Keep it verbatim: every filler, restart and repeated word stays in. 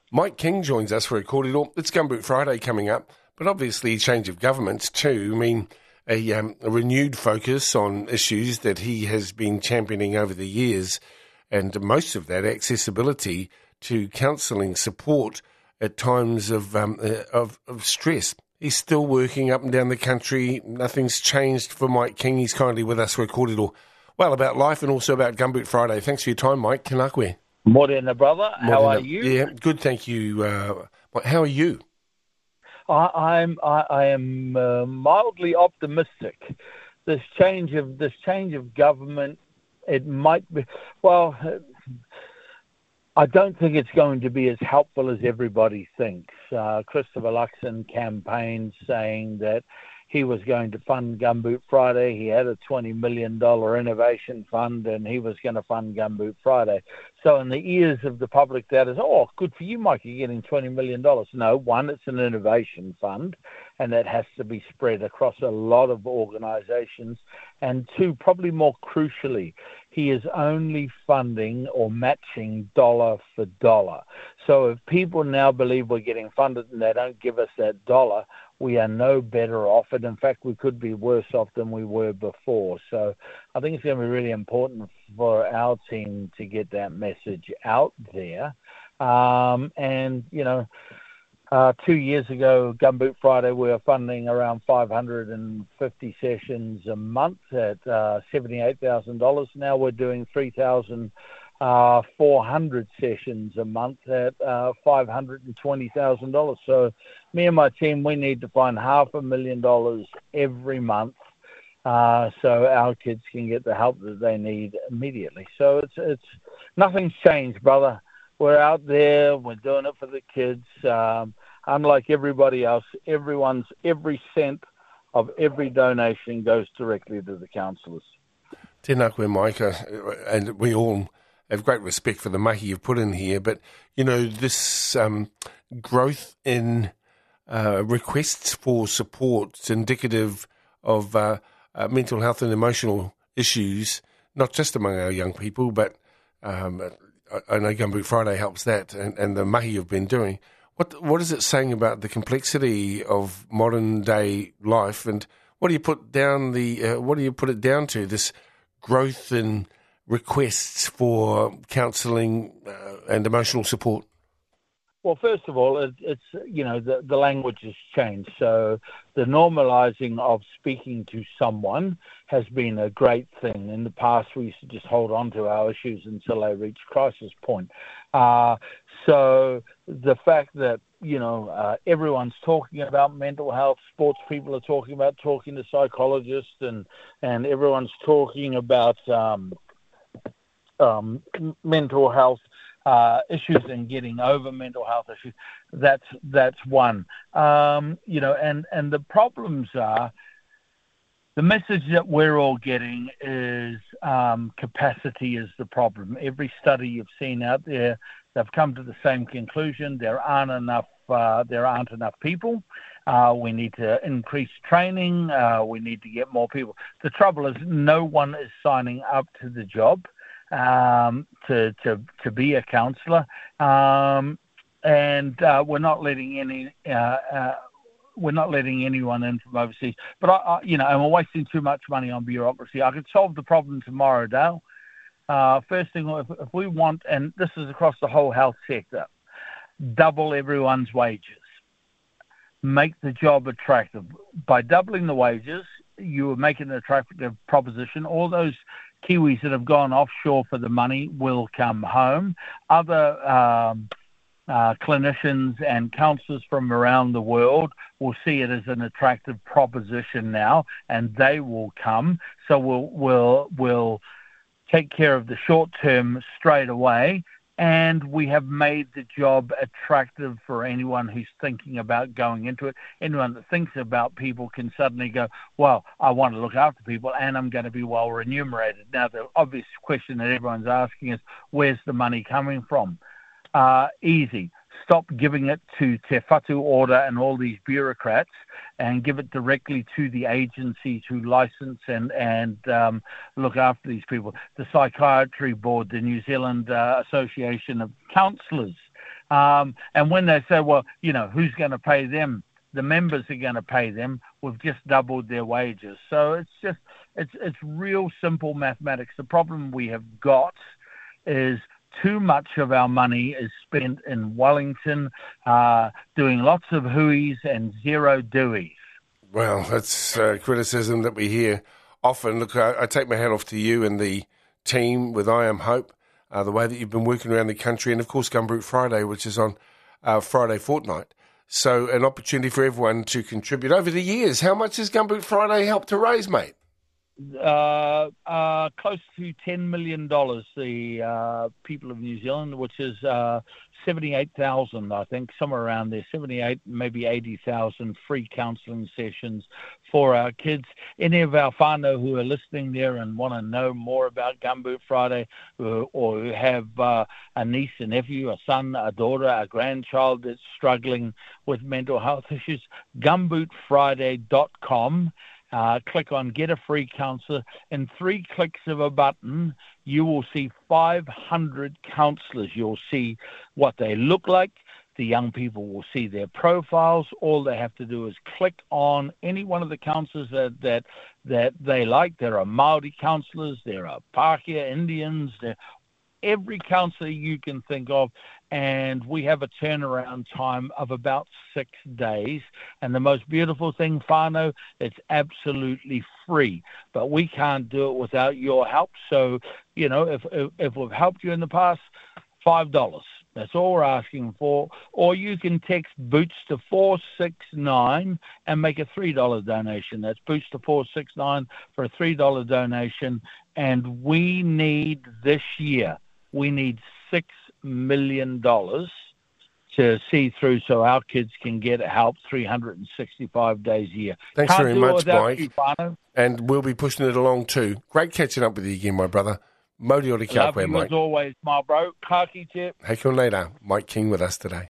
Mike King joins us for a corridor. It's Gumboot Friday coming up, but obviously a change of government too. I mean, a, um, a renewed focus on issues that he has been championing over the years, and most of that accessibility to counselling support at times of, um, uh, of of stress. He's still working up and down the country. Nothing's changed for Mike King. He's kindly with us for a corridor. Well, about life and also about Gumboot Friday. Thanks for your time, Mike. Kanakwe. Morena, brother. How are you? Yeah, good, thank you. Uh, how are you? I, I'm I, I am uh, mildly optimistic. This change of this change of government, it might be. Well, I don't think it's going to be as helpful as everybody thinks. Uh, Christopher Luxon campaigned saying that he was going to fund Gumboot Friday. He had a twenty million dollars innovation fund, and he was going to fund Gumboot Friday. So in the ears of the public, that is, oh, good for you, Mike, you're getting twenty million dollars. No, one, it's an innovation fund, and that has to be spread across a lot of organizations. And two, probably more crucially, he is only funding or matching dollar for dollar. So if people now believe we're getting funded and they don't give us that dollar, we are no better off. And in fact, we could be worse off than we were before. So I think it's going to be really important for our team to get that message out there. Um, and, you know, uh, two years ago, Gumboot Friday, we were funding around five hundred fifty sessions a month at uh, seventy-eight thousand dollars. Now we're doing three thousand four hundred sessions a month at uh, five hundred twenty thousand dollars. So me and my team, we need to find half a million dollars every month uh, so our kids can get the help that they need immediately. So it's it's nothing's changed, brother. We're out there. We're doing it for the kids. Um, unlike everybody else, everyone's every cent of every donation goes directly to the counsellors. Tēnā koe, Mike, uh, and we all have great respect for the mahi you've put in here, but, you know, this um, growth in uh, requests for support is indicative of uh, uh, mental health and emotional issues, not just among our young people, but um, I, I know Gumboot Friday helps that, and, and the mahi you've been doing. What What is it saying about the complexity of modern day life, and what do you put down the uh, what do you put it down to? This growth in requests for counselling uh, and emotional support? Well, first of all, it, it's, you know, the, the language has changed. So the normalising of speaking to someone has been a great thing. In the past, we used to just hold on to our issues until they reach crisis point. Uh, so the fact that, you know, uh, everyone's talking about mental health, sports people are talking about talking to psychologists, and, and everyone's talking about um, um, mental health Uh, issues and getting over mental health issues. That's that's one. Um, you know, and, and the problems are, the message that we're all getting is um, capacity is the problem. Every study you've seen out there, they've come to the same conclusion. There aren't enough. Uh, there aren't enough people. Uh, we need to increase training. Uh, we need to get more people. The trouble is, no one is signing up to the job. Um, to, to to be a counsellor, um, and uh, we're not letting any uh, uh, we're not letting anyone in from overseas. But I, I, you know, and we're wasting too much money on bureaucracy. I could solve the problem tomorrow, Dale. Uh, first thing, if, if we want, and this is across the whole health sector, double everyone's wages, make the job attractive. By doubling the wages, you are making an attractive proposition. All those Kiwis that have gone offshore for the money will come home. Other um, uh, clinicians and counsellors from around the world will see it as an attractive proposition now, and they will come. So we'll we'll we'll take care of the short term straight away, and we have made the job attractive for anyone who's thinking about going into it. Anyone that thinks about people can suddenly go, well, I want to look after people and I'm going to be well remunerated. Now, the obvious question that everyone's asking is, where's the money coming from? Uh, easy. Stop giving it to Te Whatu Order and all these bureaucrats, and give it directly to the agencies who license and, and um, look after these people. The Psychiatry Board, the New Zealand uh, Association of Counsellors, Um, and when they say, well, you know, who's going to pay them? The members are going to pay them. We've just doubled their wages. So it's just, it's it's real simple mathematics. The problem we have got is too much of our money is spent in Wellington, uh, doing lots of hooies and zero doies. Well, that's uh, criticism that we hear often. Look, I, I take my hat off to you and the team with I Am Hope, uh, the way that you've been working around the country, and of course Gumboot Friday, which is on uh, Friday fortnight. So an opportunity for everyone to contribute over the years. How much has Gumboot Friday helped to raise, mate? Uh, uh, close to ten million dollars, the uh, people of New Zealand, which is uh, seventy-eight thousand, I think, somewhere around there, seventy-eight, maybe eighty thousand free counselling sessions for our kids. Any of our whānau who are listening there and want to know more about Gumboot Friday, or, or who have uh, a niece, a nephew, a son, a daughter, a grandchild that's struggling with mental health issues, gumboot friday dot com. Uh, click on Get a Free Counsellor. In three clicks of a button, you will see five hundred counsellors. You'll see what they look like. The young people will see their profiles. All they have to do is click on any one of the counsellors that, that, that they like. There are Māori counsellors. There are Pākehā Indians. There every counsellor you can think of, and we have a turnaround time of about six days. And the most beautiful thing, whānau, it's absolutely free, but we can't do it without your help. So, you know, if if, if we've helped you in the past, five dollars. That's all we're asking for. Or you can text Boots to four six nine and make a three dollars donation. That's Boots to four six nine for a three dollars donation. And we need this year, we need six million dollars to see through so our kids can get help three hundred sixty-five days a year. Thanks Can't very do it much, without Mike. you, whānau. And we'll be pushing it along too. Great catching up with you again, my brother. Mōrena ora kia Love koe, you Mike. as always, my bro. Ka kite. Hei kia ora, Mike King with us today.